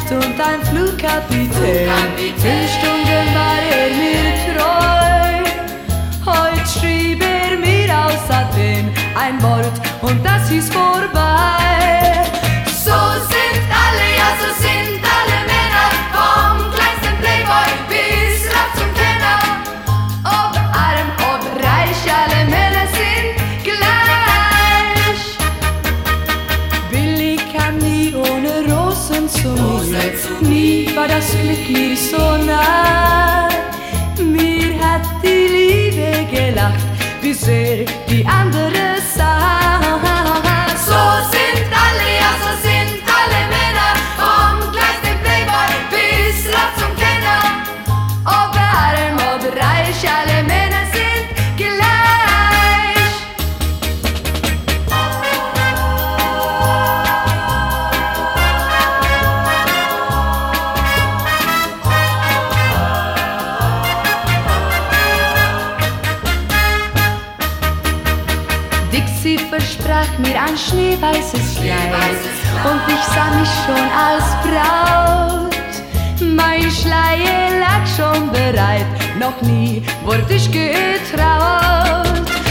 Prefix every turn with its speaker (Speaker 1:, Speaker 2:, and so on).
Speaker 1: Nacht und ein Flugkapitän. 5 Stunden war mir treu. Heute schrieb mir aus Athen ein Wort und das hieß vorbei. So sind alle, ja so sind alle Männer, vom kleinsten Playboy bis rauf zum Kenner. Ob arm, ob reich, alle Männer sind gleich. Billy kam nie ohne Rosen zu mir, nie war das Glück mir so nah. Mir hat die Liebe gelacht, bis die andere sah. So sind alle, ja so sind alle Männer, vom kleinsten Playboy bis rauf zum Kenner. Ob arm, ob reich, alle Männer sind gleich. Dixie versprach mir ein schneeweißes Kleid und ich sah mich schon als Braut. Mein Schleier lag schon bereit, noch nie wurde ich getraut.